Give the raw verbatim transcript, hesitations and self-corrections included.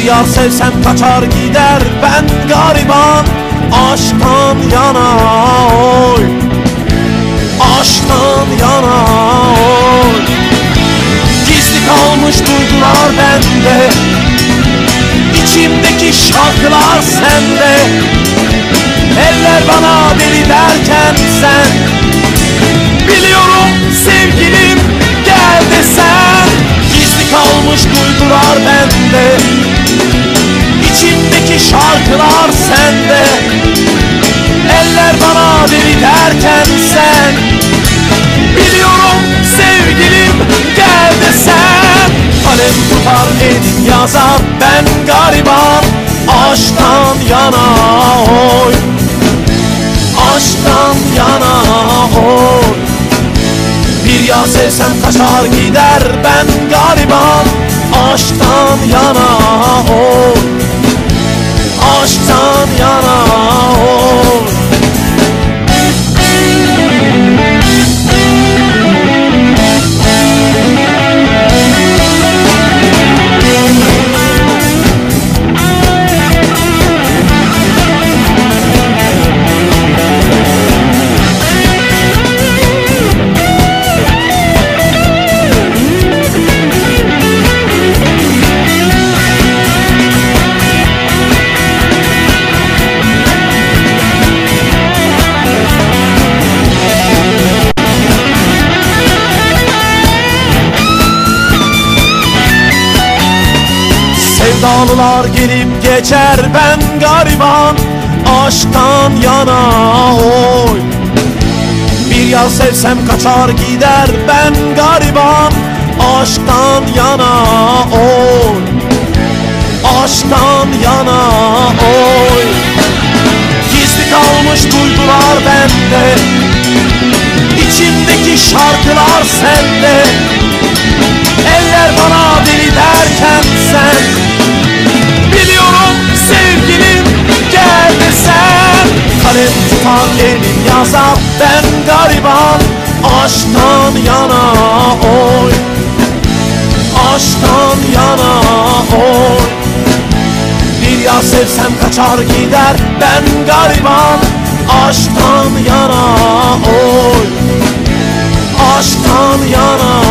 yar sevsem kaçar gider, ben gariban aşktan yana oy, aşktan yana oy. Gizli kalmış duygular bende, İçimdeki şarkılar sende. Eller bana deli derken sen, biliyorum sevgilim gel desen. Gizli kalmış duygular bende, İçimdeki şarkılar sende. Eller bana deli derken sen, biliyorum sevgilim gel desen. Kalem tutar elim yazar, ben gariban aşktan yana oy, aşktan yana oy. Bir yar sevsem kaçar gider, ben gariban aşktan yana oy, aşktan yana oy. Sevdalılar gelip geçer, ben gariban aşktan yana oy. Bir yar sevsem kaçar gider, ben gariban aşktan yana oy, aşktan yana oy. Gizli kalmış duygular bende, İçimdeki şarkılar sende. Eller bana deli derken sen, biliyorum sevgilim gel desen. Kalem tutan elim yazar, ben gariban aşktan yana oy, aşktan yana oy. Bir yar sevsem kaçar gider, ben gariban aşktan yana oy, aşktan yana